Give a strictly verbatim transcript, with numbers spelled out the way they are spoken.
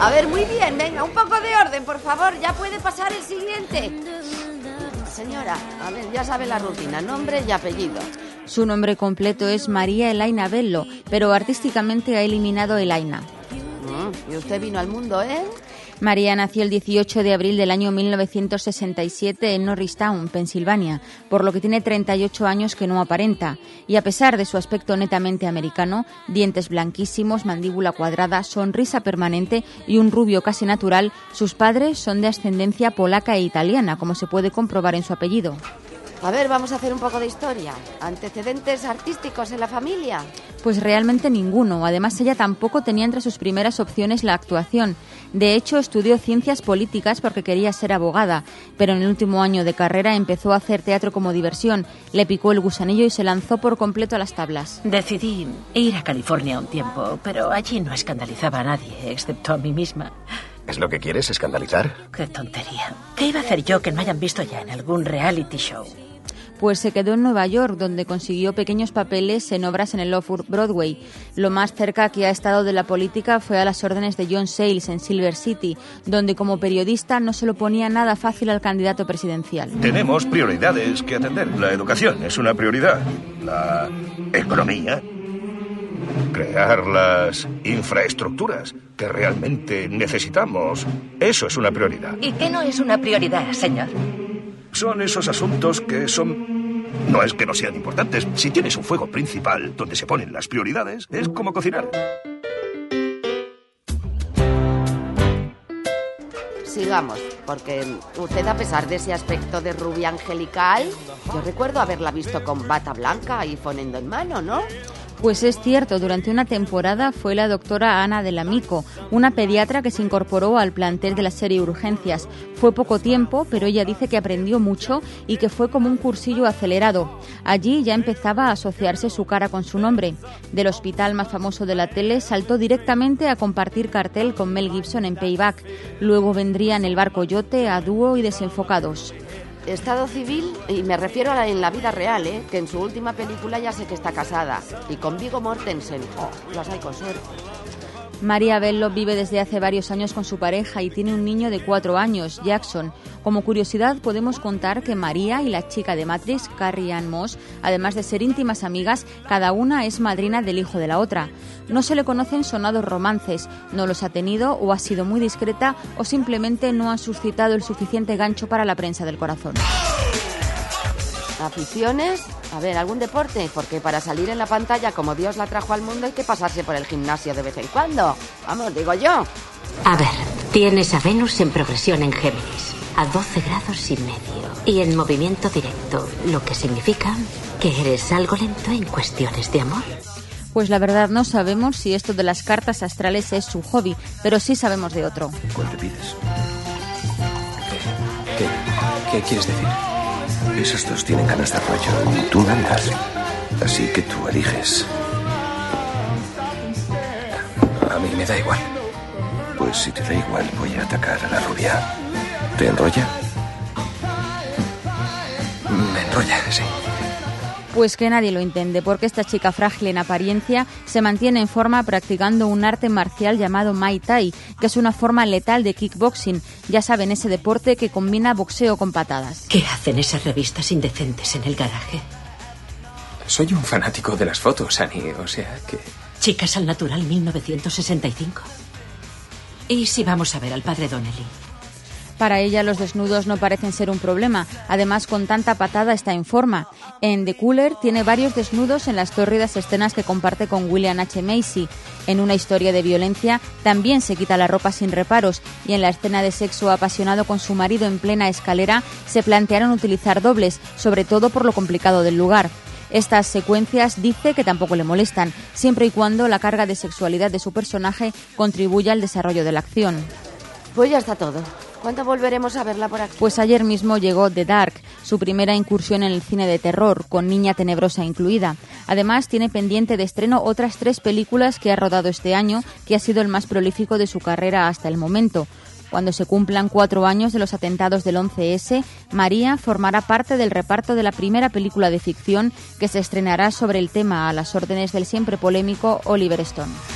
A ver, muy bien, venga, un poco de orden, por favor. Ya puede pasar el siguiente. Señora, a ver, ya sabe la rutina, nombre y apellido. Su nombre completo es María Elaina Bello, pero artísticamente ha eliminado Elaina. Mm, ¿Y usted vino al mundo, eh? María nació el dieciocho de abril del año mil novecientos sesenta y siete en Norristown, Pensilvania, por lo que tiene treinta y ocho años que no aparenta. Y a pesar de su aspecto netamente americano, dientes blanquísimos, mandíbula cuadrada, sonrisa permanente y un rubio casi natural, sus padres son de ascendencia polaca e italiana, como se puede comprobar en su apellido. A ver, vamos a hacer un poco de historia. ¿Antecedentes artísticos en la familia? Pues realmente ninguno. Además, ella tampoco tenía entre sus primeras opciones la actuación. De hecho, estudió ciencias políticas porque quería ser abogada, pero en el último año de carrera empezó a hacer teatro como diversión. Le picó el gusanillo y se lanzó por completo a las tablas. Decidí ir a California un tiempo, pero allí no escandalizaba a nadie, excepto a mí misma. ¿Es lo que quieres, escandalizar? ¡Qué tontería! ¿Qué iba a hacer yo que no hayan visto ya en algún reality show? Pues se quedó en Nueva York, donde consiguió pequeños papeles en obras en el Off-Broadway. Lo más cerca que ha estado de la política fue a las órdenes de John Sayles en Silver City, donde como periodista no se lo ponía nada fácil al candidato presidencial. Tenemos prioridades que atender. La educación es una prioridad. La economía. Crear las infraestructuras que realmente necesitamos. Eso es una prioridad. ¿Y qué no es una prioridad, señor? Son esos asuntos que son... No es que no sean importantes. Si tienes un fuego principal donde se ponen las prioridades, es como cocinar. Sigamos, porque usted, a pesar de ese aspecto de rubia angelical, yo recuerdo haberla visto con bata blanca y fonendo en mano, ¿no? Pues es cierto, durante una temporada fue la doctora Ana de L'Amico, una pediatra que se incorporó al plantel de la serie Urgencias. Fue poco tiempo, pero ella dice que aprendió mucho y que fue como un cursillo acelerado. Allí ya empezaba a asociarse su cara con su nombre. Del hospital más famoso de la tele saltó directamente a compartir cartel con Mel Gibson en Payback. Luego vendrían El barco Yote, A dúo y Desenfocados. Estado civil, y me refiero a la, en la vida real, ¿eh? Que en su última película ya sé que está casada. Y con Viggo Mortensen. Oh, las hay con suerte. María Bello vive desde hace varios años con su pareja y tiene un niño de cuatro años, Jackson. Como curiosidad podemos contar que María y la chica de Matrix, Carrie Ann Moss, además de ser íntimas amigas, cada una es madrina del hijo de la otra. No se le conocen sonados romances, no los ha tenido o ha sido muy discreta o simplemente no ha suscitado el suficiente gancho para la prensa del corazón. ¿Aficiones? A ver, ¿algún deporte? Porque para salir en la pantalla como Dios la trajo al mundo hay que pasarse por el gimnasio de vez en cuando. Vamos, digo yo. A ver, tienes a Venus en progresión en Géminis, a doce grados y medio, y en movimiento directo, lo que significa que eres algo lento en cuestiones de amor. Pues la verdad no sabemos si esto de las cartas astrales es su hobby, pero sí sabemos de otro. ¿Cuál te pides? ¿Qué? ¿Qué, qué quieres decir? Esos dos tienen ganas de rollo y tú mandas. Así que tú eliges. A mí me da igual. Pues si te da igual, voy a atacar a la rubia. ¿Te enrolla? Me enrolla, sí. Pues que nadie lo entiende, porque esta chica frágil en apariencia se mantiene en forma practicando un arte marcial llamado Muay Thai, que es una forma letal de kickboxing. Ya saben, ese deporte que combina boxeo con patadas. ¿Qué hacen esas revistas indecentes en el garaje? Soy un fanático de las fotos, Annie, o sea que... Chicas al Natural mil novecientos sesenta y cinco. ¿Y si vamos a ver al padre Donnelly? Para ella los desnudos no parecen ser un problema. Además, con tanta patada está en forma. En The Cooler tiene varios desnudos en las tórridas escenas que comparte con William H. Macy. En Una historia de violencia también se quita la ropa sin reparos, y en la escena de sexo apasionado con su marido en plena escalera se plantearon utilizar dobles, sobre todo por lo complicado del lugar. Estas secuencias dice que tampoco le molestan, siempre y cuando la carga de sexualidad de su personaje contribuya al desarrollo de la acción. Pues ya está todo. ¿Cuándo volveremos a verla por aquí? Pues ayer mismo llegó The Dark, su primera incursión en el cine de terror, con Niña Tenebrosa incluida. Además, tiene pendiente de estreno otras tres películas que ha rodado este año, que ha sido el más prolífico de su carrera hasta el momento. Cuando se cumplan cuatro años de los atentados del once ese, María formará parte del reparto de la primera película de ficción que se estrenará sobre el tema a las órdenes del siempre polémico Oliver Stone.